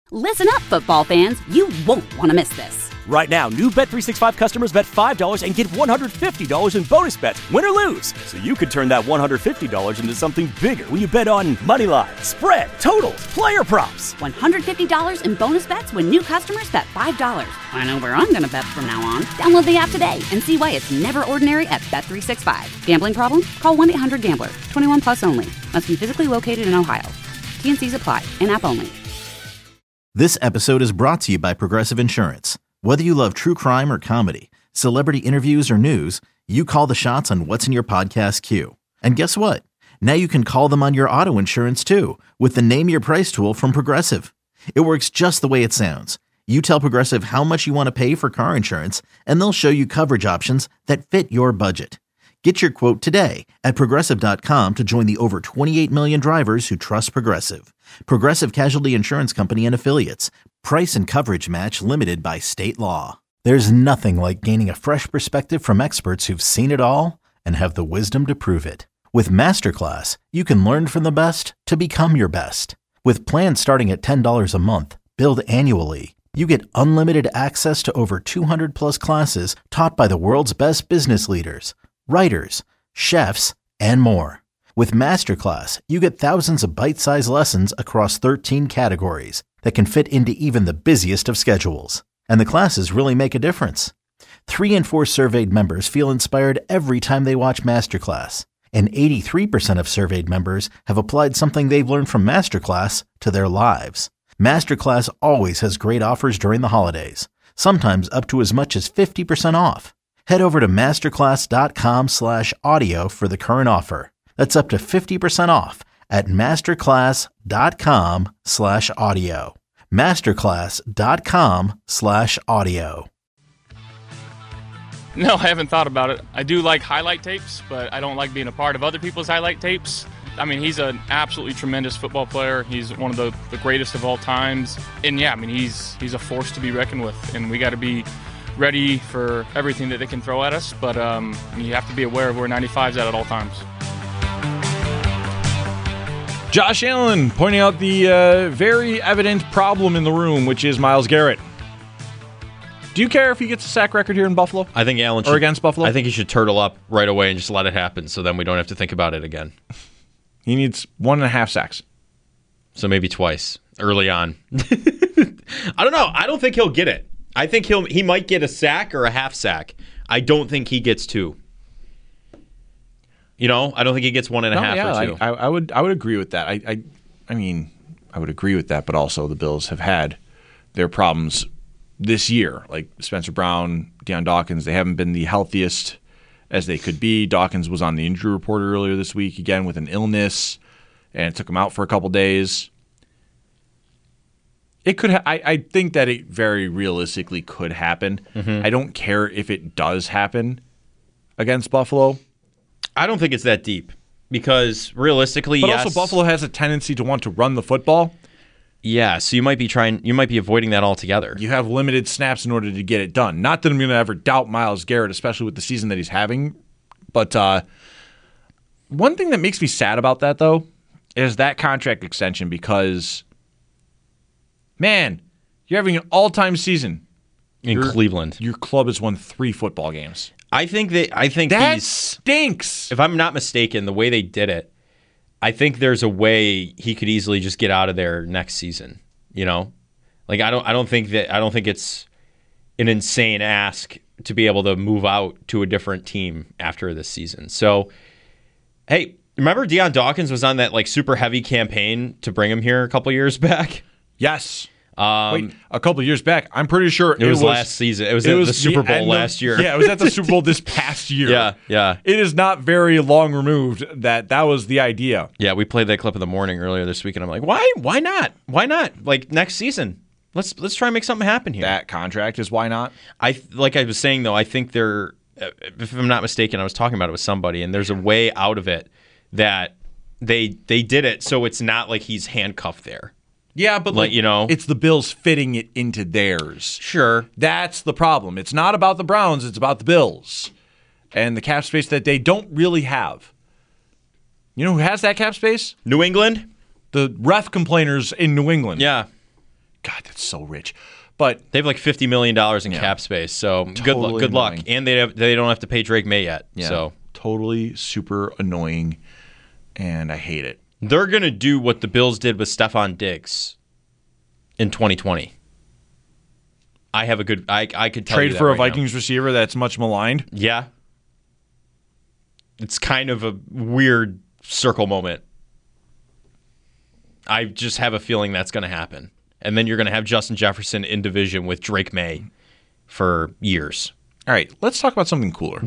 Listen up, football fans. You won't want to miss this. Right now, new Bet365 customers bet $5 and get $150 in bonus bets, win or lose. So you could turn that $150 into something bigger when you bet on money line, spread, totals, player props. $150 in bonus bets when new customers bet $5. I know where I'm going to bet from now on. Download the app today and see why it's never ordinary at Bet365. Gambling problem? Call 1-800-GAMBLER. 21 plus only. Must be physically located in Ohio. T&Cs apply. In-app only. This episode is brought to you by Progressive Insurance. Whether you love true crime or comedy, celebrity interviews or news, you call the shots on what's in your podcast queue. And guess what? Now you can call them on your auto insurance too with the Name Your Price tool from Progressive. It works just the way it sounds. You tell Progressive how much you want to pay for car insurance, and they'll show you coverage options that fit your budget. Get your quote today at Progressive.com to join the over 28 million drivers who trust Progressive. Progressive Casualty Insurance Company and Affiliates. Price and coverage match limited by state law. There's nothing like gaining a fresh perspective from experts who've seen it all and have the wisdom to prove it. With Masterclass, you can learn from the best to become your best. With plans starting at $10 a month, billed annually, you get unlimited access to over 200 plus classes taught by the world's best business leaders, writers, chefs, and more. With Masterclass, you get thousands of bite-sized lessons across 13 categories that can fit into even the busiest of schedules. And the classes really make a difference. 3 in 4 surveyed members feel inspired every time they watch Masterclass. And 83% of surveyed members have applied something they've learned from Masterclass to their lives. Masterclass always has great offers during the holidays, sometimes up to as much as 50% off. Head over to masterclass.com/audio for the current offer. That's up to 50% off at masterclass.com/audio. masterclass.com/audio. No, I haven't thought about it. I do like highlight tapes, but I don't like being a part of other people's highlight tapes. I mean, he's an absolutely tremendous football player. He's one of the greatest of all times. And yeah, I mean, he's a force to be reckoned with, and we got to be ready for everything that they can throw at us. But you have to be aware of where 95's at all times. Josh Allen pointing out the very evident problem in the room, which is Myles Garrett. Do you care if he gets a sack record here in Buffalo? I think Allen should, or against Buffalo? I think he should turtle up right away and just let it happen, so then we don't have to think about it again. He needs 1.5 sacks. So maybe twice early on. I don't know. I don't think he'll get it. I think he might get a sack or a half sack. I don't think he gets 2. You know, I don't think he gets 1.5 or 2. I would agree with that. I mean, I would agree with that, but also the Bills have had their problems this year. Like Spencer Brown, Deion Dawkins, they haven't been the healthiest as they could be. Dawkins was on the injury report earlier this week, again with an illness, and it took him out for a couple days. It could. I think that it very realistically could happen. Mm-hmm. I don't care if it does happen against Buffalo. I don't think it's that deep because realistically, but yes. also Buffalo has a tendency to want to run the football. Yeah, so you might be avoiding that altogether. You have limited snaps in order to get it done. Not that I'm going to ever doubt Myles Garrett, especially with the season that he's having. But one thing that makes me sad about that, though, is that contract extension because, man, you're having an all-time season. In Cleveland. Your club has won 3 football games. I think that stinks. If I'm not mistaken, the way they did it, I think there's a way he could easily just get out of there next season. You know, like I don't think it's an insane ask to be able to move out to a different team after this season. So, hey, remember Deion Dawkins was on that like super heavy campaign to bring him here a couple years back? Yes. Wait, a couple of years back, I'm pretty sure it was last season. It was at the Super Bowl last year. Yeah, it was at the Super Bowl this past year. Yeah. It is not very long removed that was the idea. Yeah, we played that clip in the morning earlier this week, and I'm like, why not? Why not? Like next season, let's try and make something happen here. That contract is why not? Like I was saying though, I think there, if I'm not mistaken, I was talking about it with somebody, and there's a way out of it that they did it so it's not like he's handcuffed there. Yeah, but like, you know, it's the Bills fitting it into theirs. Sure. That's the problem. It's not about the Browns, it's about the Bills and the cap space that they don't really have. You know who has that cap space? New England? The ref complainers in New England. Yeah. God, that's so rich. But they have like $50 million in cap space, so Totally good luck. annoying. And they don't have to pay Drake May yet. yeah, So totally super annoying, and I hate it. they're going to do what the Bills did with Stephon Diggs in 2020. I could tell you Trade that for a right now. Vikings receiver that's much maligned. Yeah. It's kind of a weird circle moment. I just have a feeling that's going to happen. And then you're going to have Justin Jefferson in division with Drake May for years. All right, let's talk about something cooler.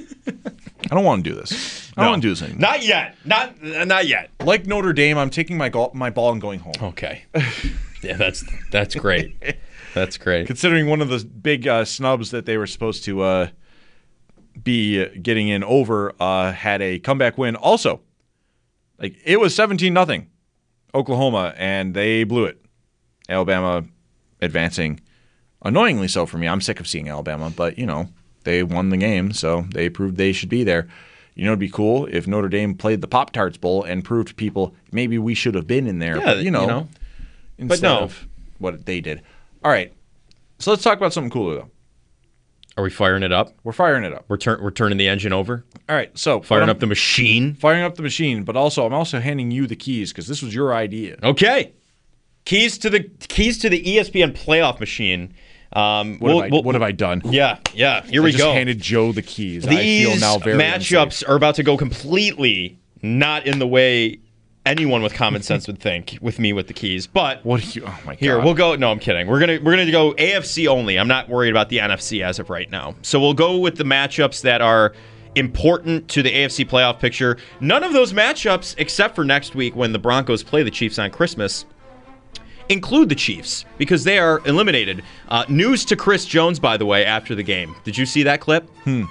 I don't want to do this. I don't want to do this anymore. Not yet. Not yet. Like Notre Dame, I'm taking my ball and going home. Okay. Yeah, that's great. That's great. Considering one of the big snubs that they were supposed to be getting in over had a comeback win. Also, like it was 17-0 Oklahoma, and they blew it. Alabama advancing, annoyingly so for me. I'm sick of seeing Alabama, but they won the game, so they proved they should be there. It'd be cool if Notre Dame played the Pop-Tarts Bowl and proved to people maybe we should have been in there. Yeah, but, instead of what they did. All right, so let's talk about something cooler, though. Are we firing it up? We're firing it up. We're turning the engine over? All right, so Firing up the machine? Firing up the machine, but also I'm also handing you the keys because this was your idea. Okay. Keys to the ESPN playoff machine. What have I done? Yeah. Here we just go. handed Joe the keys. These I feel now very matchups unsafe. are about to go completely not in the way anyone with common sense would think with me with the keys. But What do you? Oh my god! here we'll go. No, I'm kidding. We're gonna go AFC only. I'm not worried about the NFC as of right now. So we'll go with the matchups that are important to the AFC playoff picture. None of those matchups, except for next week when the Broncos play the Chiefs on Christmas, include the Chiefs because they are eliminated. News to Chris Jones, by the way, after the game. Did you see that clip?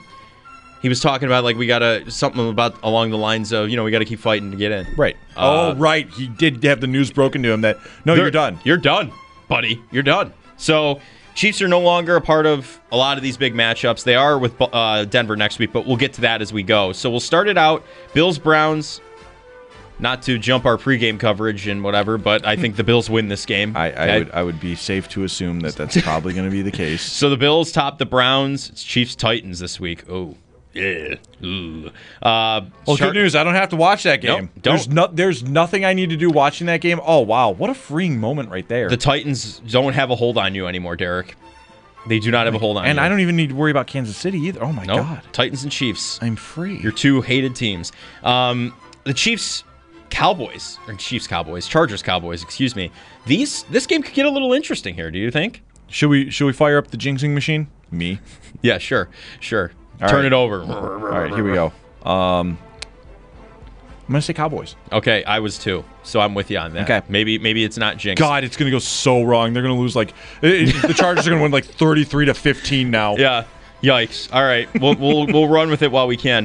He was talking about we gotta something about along the lines of we gotta keep fighting to get in. Right. Right. He did have the news broken to him that you're done. You're done, buddy. You're done. So Chiefs are no longer a part of a lot of these big matchups. They are with Denver next week, but we'll get to that as we go. So we'll start it out. Bills-Browns. Not to jump our pregame coverage and whatever, but I think the Bills win this game. I would be safe to assume that that's probably going to be the case. So the Bills top the Browns. It's Chiefs-Titans this week. Oh, yeah. Ooh. Good news. I don't have to watch that game. Nope, don't. There's nothing I need to do watching that game. Oh, wow. What a freeing moment right there. The Titans don't have a hold on you anymore, Derek. They do not have a hold on you. And I don't even need to worry about Kansas City either. Oh, my God. Titans and Chiefs. I'm free. Your two hated teams. The Chiefs... Chargers Cowboys, excuse me. This game could get a little interesting here, do you think? Should we fire up the jinxing machine? Me? Yeah, sure. Turn right. it over. All right, here we go. I'm going to say Cowboys. Okay, I was too. So I'm with you on that. Okay. Maybe it's not jinx. God, it's going to go so wrong. They're going to lose the Chargers are going to win 33-15 now. Yeah. Yikes. All right. We'll run with it while we can.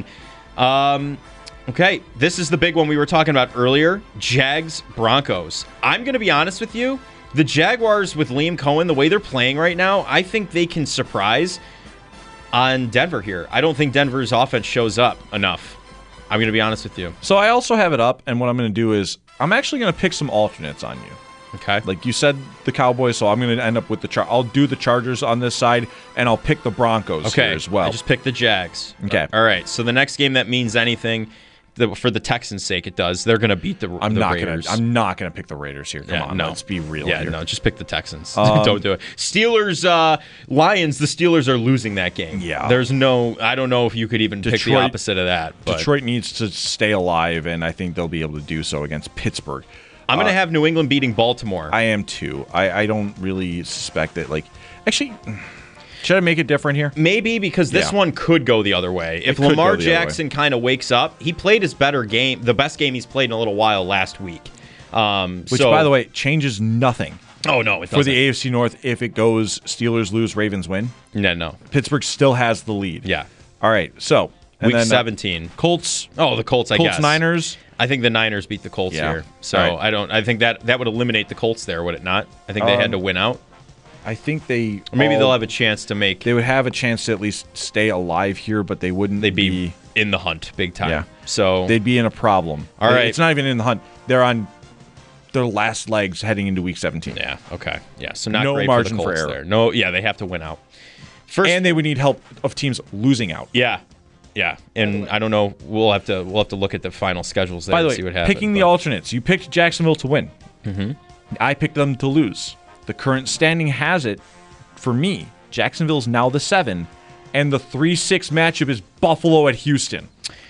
Okay, this is the big one we were talking about earlier. Jags, Broncos. I'm going to be honest with you. The Jaguars with Liam Cohen, the way they're playing right now, I think they can surprise on Denver here. I don't think Denver's offense shows up enough. I'm going to be honest with you. So I also have it up, and what I'm going to do is I'm actually going to pick some alternates on you. Okay. Like you said, the Cowboys, so I'm going to end up with I'll do the Chargers on this side, and I'll pick the Broncos here as well. I just picked the Jags. Okay. All right, so the next game that means anything... for the Texans' sake, it does. They're going to beat the Raiders. I'm not gonna pick the Raiders here. Come on, let's be real. Yeah, here. no, just pick the Texans. Don't do it. Steelers, Lions. The Steelers are losing that game. Yeah, there's no. I don't know if you could even pick the opposite of that. But. Detroit needs to stay alive, and I think they'll be able to do so against Pittsburgh. I'm going to have New England beating Baltimore. I am too. I don't really suspect that. Actually. Should I make it different here? Maybe, because this one could go the other way. If Lamar Jackson kind of wakes up, he played his better game, the best game he's played in a little while last week. Which, by the way, changes nothing. Oh, no, it doesn't. For the AFC North, if it goes Steelers lose, Ravens win. No. Pittsburgh still has the lead. Yeah. All right, so. Week 17. Colts. Oh, the Colts, I guess. Colts, Niners. I think the Niners beat the Colts here. So I think that would eliminate the Colts there, would it not? I think they had to win out. I think they... Or maybe they'll have a chance to make... They would have a chance to at least stay alive here, but they wouldn't They'd be in the hunt big time. Yeah. So... They'd be in a problem. All right. It's not even in the hunt. They're their last legs heading into Week 17. Yeah. Okay. Yeah. So not No great margin for the for Colts error. there. No. Yeah. They have to win out. First, And they would need help of teams losing out. Yeah. Yeah. And I don't know. We'll have to look at the final schedules there By the and way, see what happens. picking the alternates, you picked Jacksonville to win. Mm-hmm. I picked them to lose. The current standing has it, for me, Jacksonville's now the 7, and the 3-6 matchup is Buffalo at Houston.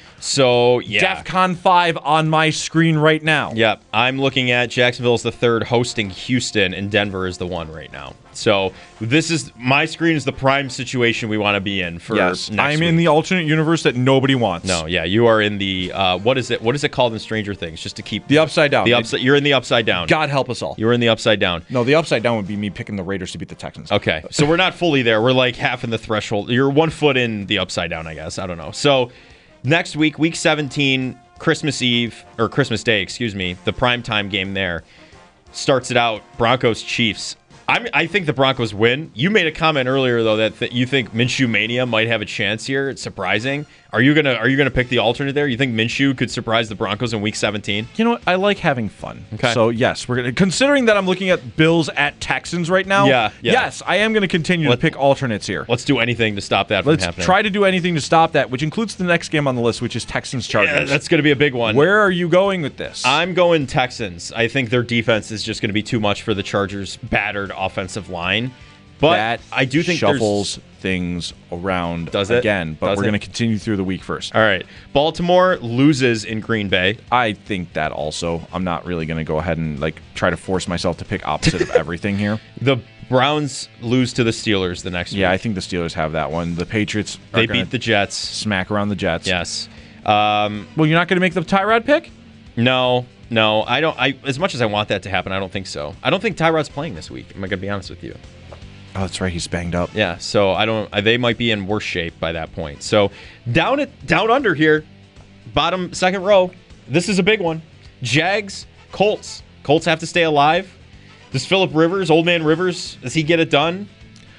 So, yeah. DEFCON 5 on my screen right now. Yep. I'm looking at Jacksonville's the 3rd hosting Houston, and Denver is the 1 right now. So this is my screen is the prime situation we want to be in for Yes, next I'm week. in the alternate universe that nobody wants. No, yeah, you are in the what is it called in Stranger Things? Just to keep The Upside Down. You're in the Upside Down. God help us all. You're in the Upside Down. No, the Upside Down would be me picking the Raiders to beat the Texans. Okay, so we're not fully there. We're like half in the threshold. You're 1 foot in the Upside Down, I guess. I don't know. So next week, Week 17, Christmas Eve or Christmas Day, excuse me, the primetime game there starts it out. Broncos Chiefs. I think the Broncos win. You made a comment earlier though that you think Minshew Mania might have a chance here. It's surprising. Are you gonna pick the alternate there? You think Minshew could surprise the Broncos in Week 17? You know what? I like having fun. Okay. So yes, we're gonna. Considering that I'm looking at Bills at Texans right now. Yeah. Yes, I am gonna continue to pick alternates here. Let's do anything to stop that from Let's happening. try to do anything to stop that, which includes the next game on the list, which is Texans Chargers. Yeah, that's going to be a big one. Where are you going with this? I'm going Texans. I think their defense is just going to be too much for the Chargers' battered offensive line. But that I do think shuffles things around Does it? again, but Does we're it? going to continue through the week first. All right. Baltimore loses in Green Bay. I think that also. I'm not really going to go ahead and try to force myself to pick opposite of everything here. The Browns lose to the Steelers the next week. Yeah, I think the Steelers have that one. The Patriots are They gonna beat the Jets. smack around the Jets. Yes. Well, you're not going to make the Tyrod pick? No, I don't. As much as I want that to happen, I don't think so. I don't think Tyrod's playing this week. I'm going to be honest with you. Oh, that's right. He's banged up. Yeah, so I don't. They might be in worse shape by that point. So down under here, bottom second row. This is a big one. Jags, Colts. Colts have to stay alive. Does Phillip Rivers, Old Man Rivers, does he get it done?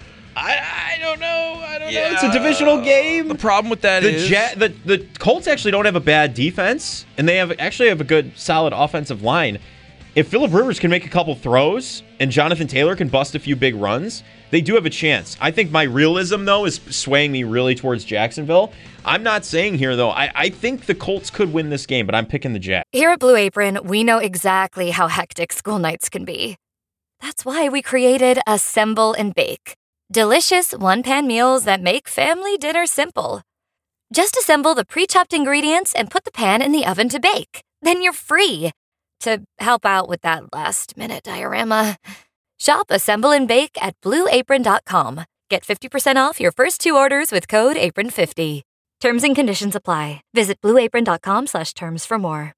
I don't know. I don't know. It's a divisional game. The problem with that is The Colts actually don't have a bad defense, and they actually have a good, solid offensive line. If Phillip Rivers can make a couple throws and Jonathan Taylor can bust a few big runs, they do have a chance. I think my realism, though, is swaying me really towards Jacksonville. I'm not saying here, though, I think the Colts could win this game, but I'm picking the Jags. Here at Blue Apron, we know exactly how hectic school nights can be. That's why we created Assemble and Bake. Delicious one-pan meals that make family dinner simple. Just assemble the pre-chopped ingredients and put the pan in the oven to bake. Then you're free to help out with that last-minute diorama. Shop Assemble and Bake at BlueApron.com. Get 50% off your first 2 orders with code APRON50. Terms and conditions apply. Visit BlueApron.com/terms for more.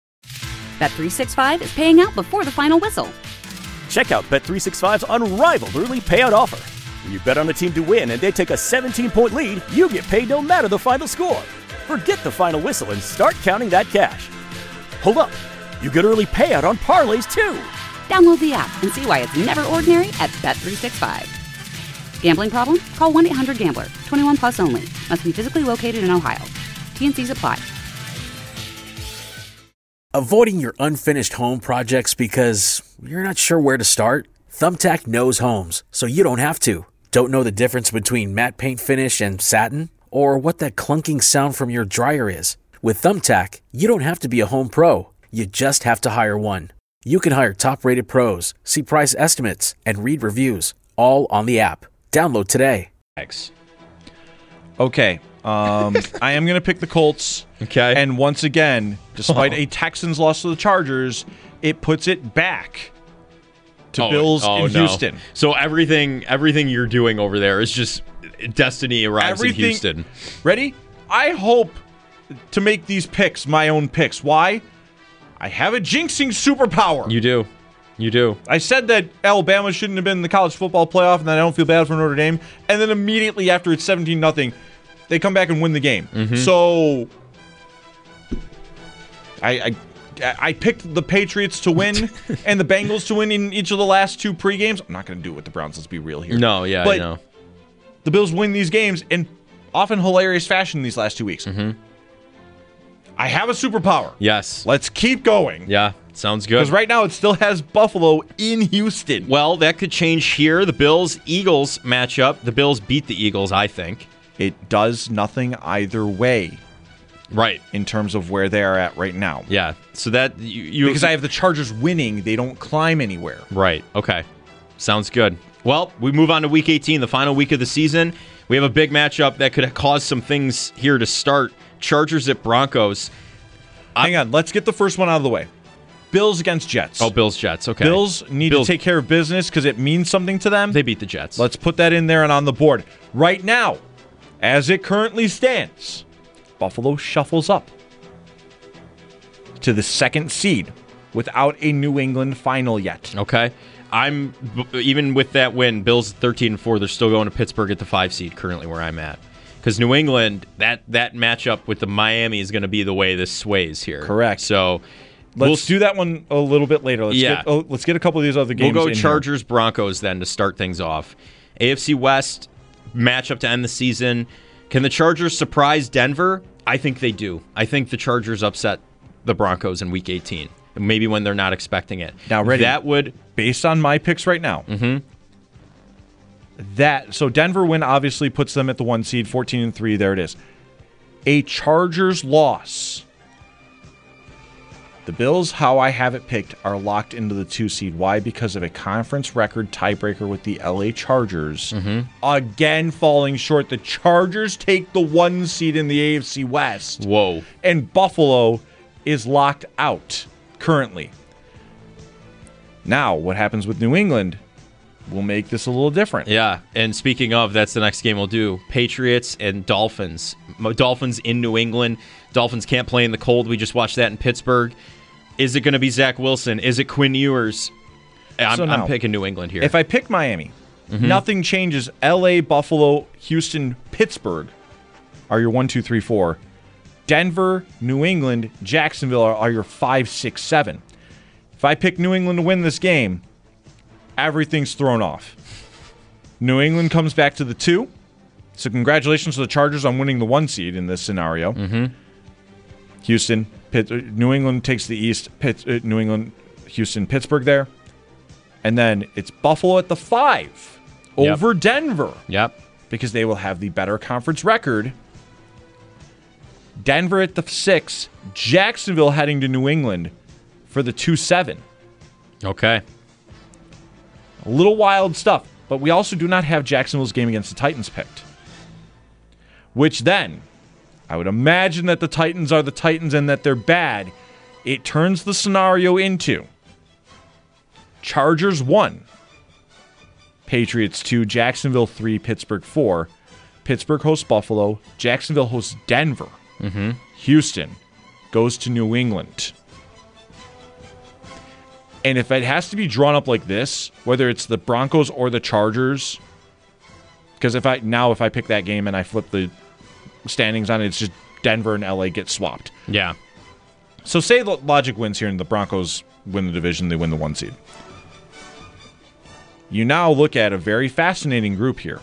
Bet365 is paying out before the final whistle. Check out Bet365's unrivaled early payout offer. When you bet on a team to win and they take a 17-point lead, you get paid no matter the final score. Forget the final whistle and start counting that cash. Hold up. You get early payout on parlays, too. Download the app and see why it's never ordinary at Bet365. Gambling problem? Call 1-800-GAMBLER. 21 plus only. Must be physically located in Ohio. T&Cs apply. Avoiding your unfinished home projects because you're not sure where to start? Thumbtack knows homes, so you don't have to. Don't know the difference between matte paint finish and satin? Or what that clunking sound from your dryer is? With Thumbtack, you don't have to be a home pro. You just have to hire one. You can hire top-rated pros, see price estimates, and read reviews, all on the app. Download today. Thanks. Okay. I am going to pick the Colts. Okay. And once again, despite a Texans loss to the Chargers, it puts it back to Bills in Houston. So everything you're doing over there is just destiny arrives in Houston. Ready? I hope to make these picks my own picks. Why? I have a jinxing superpower. You do. You do. I said that Alabama shouldn't have been in the college football playoff and that I don't feel bad for Notre Dame. And then immediately after it's 17-0, they come back and win the game. Mm-hmm. So I picked the Patriots to win and the Bengals to win in each of the last 2 pre-games. I'm not going to do it with the Browns. Let's be real here. No, yeah, but I know. The Bills win these games in often hilarious fashion these last 2 weeks. Mm-hmm. I have a superpower. Yes. Let's keep going. Yeah, sounds good. Because right now it still has Buffalo in Houston. Well, that could change here. The Bills-Eagles matchup. The Bills beat the Eagles, I think. It does nothing either way. Right. In terms of where they are at right now. Yeah. So that you because I have the Chargers winning, they don't climb anywhere. Right. Okay. Sounds good. Well, we move on to Week 18, the final week of the season. We have a big matchup that could cause some things here to start. Chargers at Broncos. Hang on. Let's get the first one out of the way. Bills against Jets. Oh, Bills-Jets. Okay. Bills need to take care of business because it means something to them. They beat the Jets. Let's put that in there and on the board. Right now, as it currently stands, Buffalo shuffles up to the 2nd seed without a New England final yet. Okay. Even with that win, Bills 13-4, they're still going to Pittsburgh at the 5 seed currently where I'm at. Because New England, that matchup with the Miami is going to be the way this sways here. Correct. So let's do that one a little bit later. Let's get a couple of these other games. We'll go Chargers Broncos then to start things off. AFC West matchup to end the season. Can the Chargers surprise Denver? I think they do. I think the Chargers upset the Broncos in Week 18, maybe when they're not expecting it. Now, ready? That would, based on my picks right now. So Denver win obviously puts them at the 1 seed, 14-3. There it is. A Chargers loss. The Bills, how I have it picked, are locked into the 2 seed. Why? Because of a conference record tiebreaker with the LA Chargers. Again, falling short. The Chargers take the 1 seed in the AFC West. Whoa. And Buffalo is locked out currently. Now, what happens with New England will make this a little different. Yeah, and speaking of, that's the next game we'll do. Patriots and Dolphins. Dolphins in New England. Dolphins can't play in the cold. We just watched that in Pittsburgh. Is it going to be Zach Wilson? Is it Quinn Ewers? I'm picking New England here. If I pick Miami, nothing changes. LA, Buffalo, Houston, Pittsburgh are your 1, 2, 3, 4. Denver, New England, Jacksonville are your 5, 6, 7. If I pick New England to win this game, everything's thrown off. New England comes back to the 2. So congratulations to the Chargers on winning the 1 seed in this scenario. Houston, New England takes the East. New England, Houston, Pittsburgh there. And then it's Buffalo at the 5 over Denver. Yep. Because they will have the better conference record. Denver at the 6. Jacksonville heading to New England for the 2-7. Okay. A little wild stuff. But we also do not have Jacksonville's game against the Titans picked. Which then, I would imagine that the Titans are the Titans and that they're bad. It turns the scenario into Chargers 1, Patriots 2, Jacksonville 3, Pittsburgh 4. Pittsburgh hosts Buffalo. Jacksonville hosts Denver. Houston goes to New England. And if it has to be drawn up like this, whether it's the Broncos or the Chargers, because if I pick that game and I flip the standings on it, it's just Denver and LA get swapped. Yeah. So say the logic wins here and the Broncos win the division, they win the 1 seed. You now look at a very fascinating group here.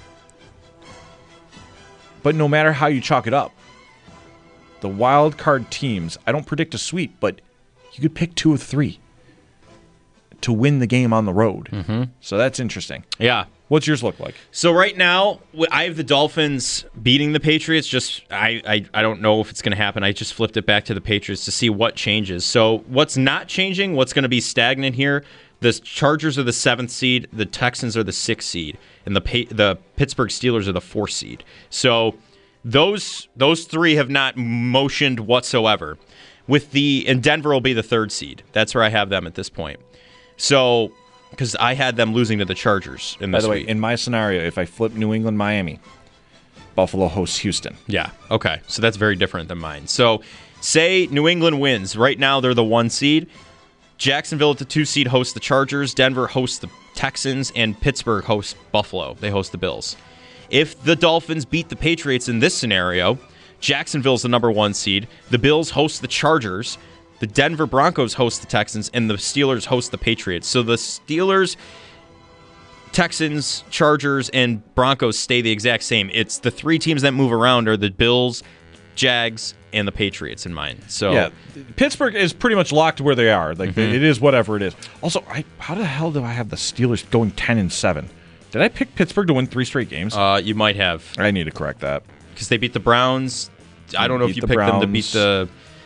But no matter how you chalk it up, the wild card teams, I don't predict a sweep, but you could pick 2 of 3 to win the game on the road. So that's interesting. Yeah. What's yours look like? So right now, I have the Dolphins beating the Patriots. Just I don't know if it's going to happen. I just flipped it back to the Patriots to see what changes. So what's not changing, what's going to be stagnant here, the Chargers are the 7th seed, the Texans are the 6th seed, and the Pittsburgh Steelers are the 4th seed. So those 3 have not motioned whatsoever. And Denver will be the 3rd seed. That's where I have them at this point. So, because I had them losing to the Chargers in this By the way, week. in my scenario, if I flip New England, Miami, Buffalo hosts Houston. Yeah, okay. So that's very different than mine. So, say New England wins. Right now, they're the 1 seed. Jacksonville at the 2 seed hosts the Chargers. Denver hosts the Texans. And Pittsburgh hosts Buffalo. They host the Bills. If the Dolphins beat the Patriots in this scenario, Jacksonville's the number 1 seed. The Bills host the Chargers. The Denver Broncos host the Texans, and the Steelers host the Patriots. So the Steelers, Texans, Chargers, and Broncos stay the exact same. It's the 3 teams that move around are the Bills, Jags, and the Patriots in mind. So yeah, Pittsburgh is pretty much locked where they are. Like it is whatever it is. Also, how the hell do I have the Steelers going 10-7? Did I pick Pittsburgh to win 3 straight games? You might have. I need to correct that Because they beat the Browns. I don't know if you picked them to beat the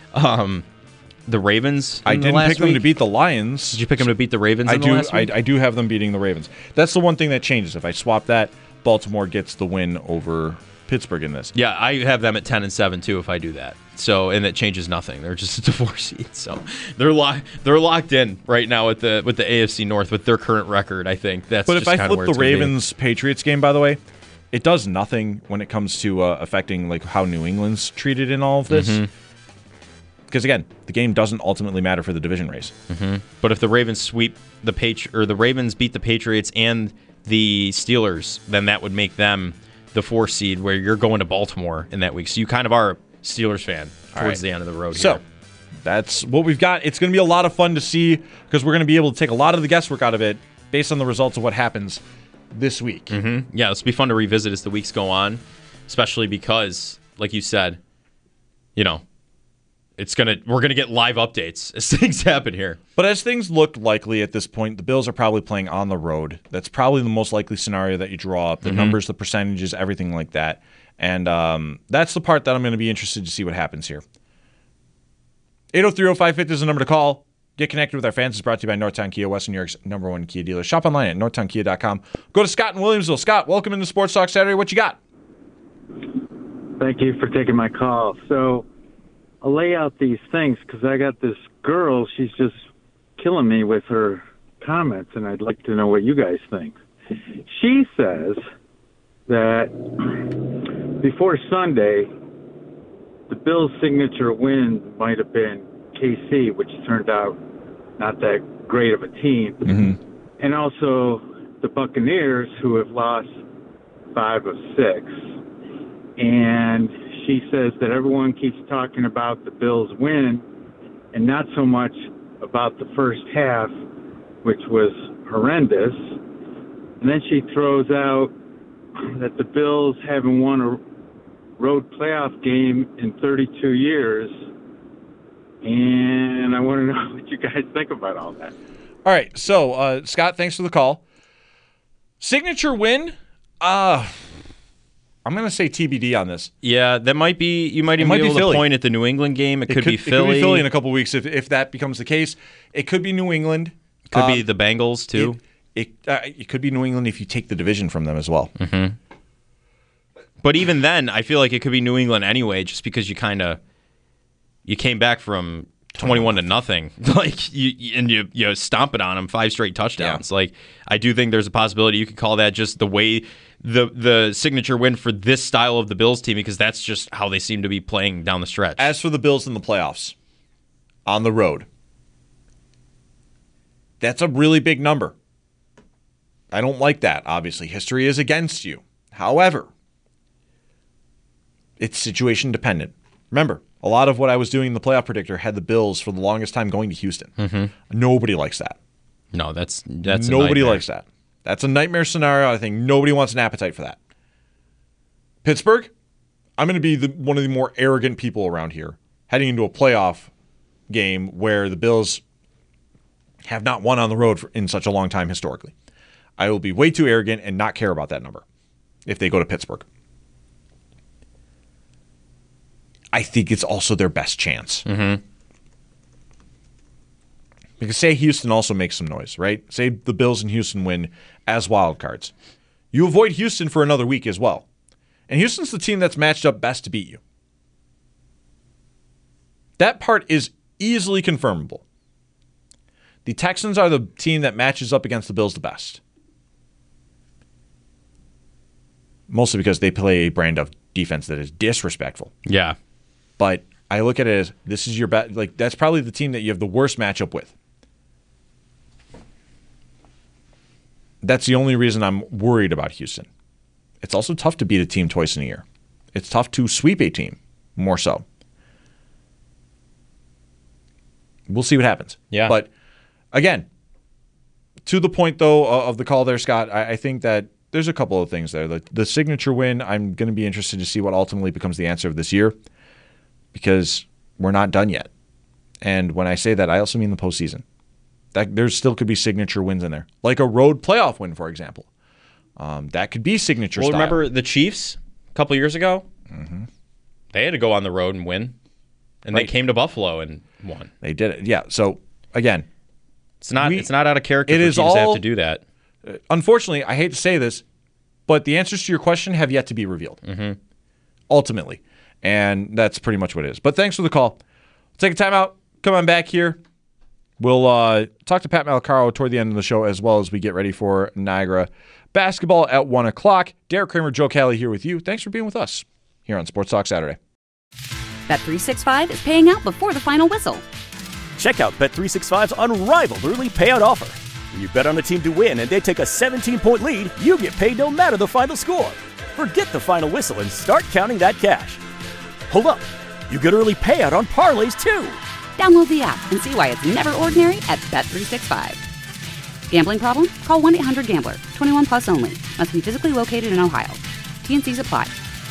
Ravens. I didn't pick them to beat the Lions. Did you pick them to beat the Ravens in the last week? I do have them beating the Ravens. That's the one thing that changes. If I swap that, Baltimore gets the win over Pittsburgh in this. Yeah, I have them at 10-7 too if I do that. So, and that changes nothing. They're just a 4 seed. So they're locked in right now with the AFC North with their current record. I think that's. But just if I flip the Ravens Patriots game, by the way, it does nothing when it comes to affecting like how New England's treated in all of this. Because again, the game doesn't ultimately matter for the division race. But if the Ravens sweep the Ravens beat the Patriots and the Steelers, then that would make them the 4 seed where you're going to Baltimore in that week. So you kind of are a Steelers fan towards the end of the road here. So that's what we've got. It's going to be a lot of fun to see because we're going to be able to take a lot of the guesswork out of it based on the results of what happens this week. Yeah, this will be fun to revisit as the weeks go on, especially because, like you said, we're gonna get live updates as things happen here. But as things look likely at this point, the Bills are probably playing on the road. That's probably the most likely scenario that you draw up. The numbers, the percentages, everything like that. And that's the part that I'm going to be interested to see what happens here. 803-0550 is the number to call. Get connected with our fans. It's brought to you by Northtown Kia, Western New York's #1 Kia dealer. Shop online at northtownkia.com. Go to Scott in Williamsville. Scott, welcome into Sports Talk Saturday. What you got? Thank you for taking my call. So I'll lay out these things because I got this girl. She's just killing me with her comments, and I'd like to know what you guys think. She says that before Sunday, the Bills' signature win might have been KC, which turned out not that great of a team, and also the Buccaneers, who have lost 5 of 6. And she says that everyone keeps talking about the Bills' win and not so much about the first half, which was horrendous. And then she throws out that the Bills haven't won a road playoff game in 32 years. And I want to know what you guys think about all that. All right. So, Scott, thanks for the call. Signature win? I'm going to say TBD on this. Yeah, that might be. You might even be able to point at the New England game. It could be Philly. It could be Philly in a couple weeks if that becomes the case. It could be New England. Could be the Bengals too. It could be New England if you take the division from them as well. But even then, I feel like it could be New England anyway, just because you came back from 21-0, like you stomp it on them 5 straight touchdowns. Yeah. Like I do think there's a possibility you could call that just the way the signature win for this style of the Bills team, because that's just how they seem to be playing down the stretch. As for the Bills in the playoffs, on the road, that's a really big number. I don't like that. Obviously, history is against you. However, it's situation dependent. Remember, a lot of what I was doing in the playoff predictor had the Bills for the longest time going to Houston. Nobody likes that. No, that's nobody likes that. That's a nightmare scenario. I think nobody wants an appetite for that. Pittsburgh, I'm going to be one of the more arrogant people around here, heading into a playoff game where the Bills have not won on the road in such a long time historically. I will be way too arrogant and not care about that number if they go to Pittsburgh. I think it's also their best chance. Because say Houston also makes some noise, right? Say the Bills and Houston win as wild cards. You avoid Houston for another week as well. And Houston's the team that's matched up best to beat you. That part is easily confirmable. The Texans are the team that matches up against the Bills the best. Mostly because they play a brand of defense that is disrespectful. Yeah. But I look at it as this is your best. Like that's probably the team that you have the worst matchup with. That's the only reason I'm worried about Houston. It's also tough to beat a team twice in a year. It's tough to sweep a team, more so. We'll see what happens. Yeah. But again, to the point though of the call there, Scott, I think that there's a couple of things there. The signature win, I'm going to be interested to see what ultimately becomes the answer of this year. because we're not done yet. And when I say that, I also mean the postseason. There still could be signature wins in there, like a road playoff win, for example. That could be signature style. Remember the Chiefs a couple years ago? Mm-hmm. They had to go on the road and win, and they came to Buffalo and won. They did it, yeah. So again, it's not out of character for teams to have to do that. Unfortunately, I hate to say this, but the answers to your question have yet to be revealed. Ultimately, and that's pretty much what it is. But thanks for the call. We'll take a timeout. Come on back here. We'll talk to Pat Malacaro toward the end of the show, as well as we get ready for Niagara basketball at 1 o'clock. Derek Kramer, Joe Cali here with you. Thanks for being with us here on Sports Talk Saturday. Bet365 is paying out before the final whistle. Check out Bet365's unrivaled early payout offer. When you bet on a team to win and they take a 17-point lead, you get paid no matter the final score. Forget the final whistle and start counting that cash. Hold up. You get early payout on parlays, too. Download the app and see why it's never ordinary at Bet365. Gambling problem? Call 1-800-GAMBLER. 21 plus only. Must be physically located in Ohio. T&Cs apply.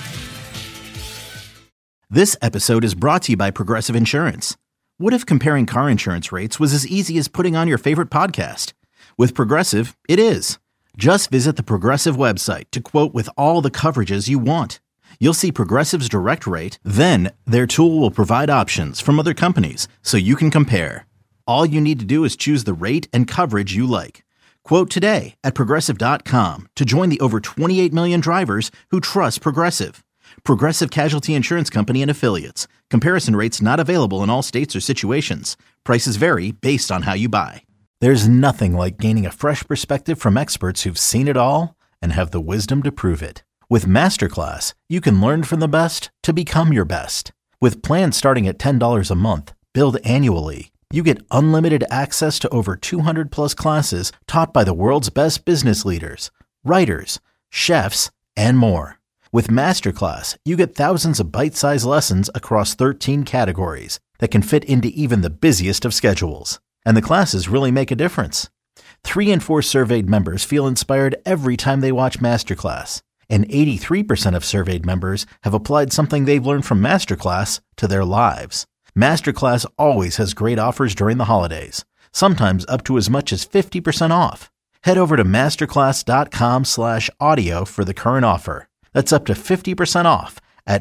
This episode is brought to you by Progressive Insurance. What if comparing car insurance rates was as easy as putting on your favorite podcast? With Progressive, it is. Just visit the Progressive website to quote with all the coverages you want. You'll see Progressive's direct rate, then their tool will provide options from other companies so you can compare. All you need to do is choose the rate and coverage you like. Quote today at Progressive.com to join the over 28 million drivers who trust Progressive. Progressive Casualty Insurance Company and Affiliates. Comparison rates not available in all states or situations. Prices vary based on how you buy. There's nothing like gaining a fresh perspective from experts who've seen it all and have the wisdom to prove it. With Masterclass, you can learn from the best to become your best. With plans starting at $10 a month, billed annually, you get unlimited access to over 200 plus classes taught by the world's best business leaders, writers, chefs, and more. With Masterclass, you get thousands of bite-sized lessons across 13 categories that can fit into even the busiest of schedules. And the classes really make a difference. 3 in 4 surveyed members feel inspired every time they watch Masterclass. And 83% of surveyed members have applied something they've learned from Masterclass to their lives. Masterclass always has great offers during the holidays, sometimes up to as much as 50% off. Head over to masterclass.com/audio for the current offer. That's up to 50% off at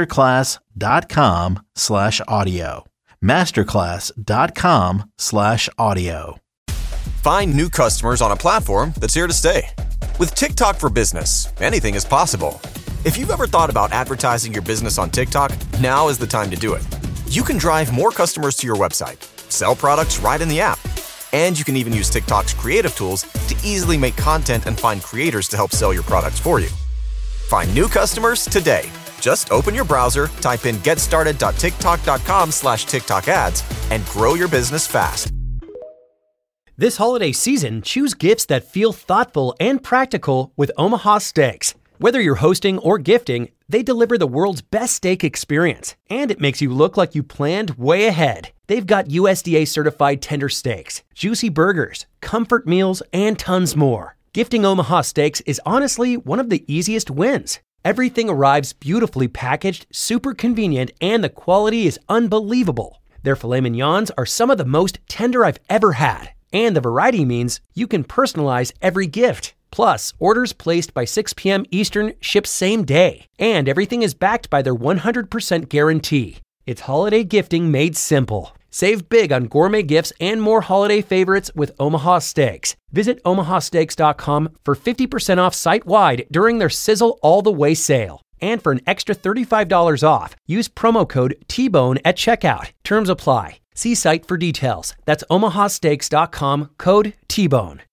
masterclass.com/audio. masterclass.com/audio. Find new customers on a platform that's here to stay. With TikTok for Business, anything is possible. If you've ever thought about advertising your business on TikTok, now is the time to do it. You can drive more customers to your website, sell products right in the app, and you can even use TikTok's creative tools to easily make content and find creators to help sell your products for you. Find new customers today. Just open your browser, type in getstarted.tiktok.com/TikTok ads, and grow your business fast. This holiday season, choose gifts that feel thoughtful and practical with Omaha Steaks. Whether you're hosting or gifting, they deliver the world's best steak experience, and it makes you look like you planned way ahead. They've got USDA certified tender steaks, juicy burgers, comfort meals, and tons more. Gifting Omaha Steaks is honestly one of the easiest wins. Everything arrives beautifully packaged, super convenient, and the quality is unbelievable. Their filet mignons are some of the most tender I've ever had. And the variety means you can personalize every gift. Plus, orders placed by 6 p.m. Eastern ship same day. And everything is backed by their 100% guarantee. It's holiday gifting made simple. Save big on gourmet gifts and more holiday favorites with Omaha Steaks. Visit omahasteaks.com for 50% off site-wide during their Sizzle All the Way sale. And for an extra $35 off, use promo code TBONE at checkout. Terms apply. See site for details. That's omahasteaks.com, code TBONE.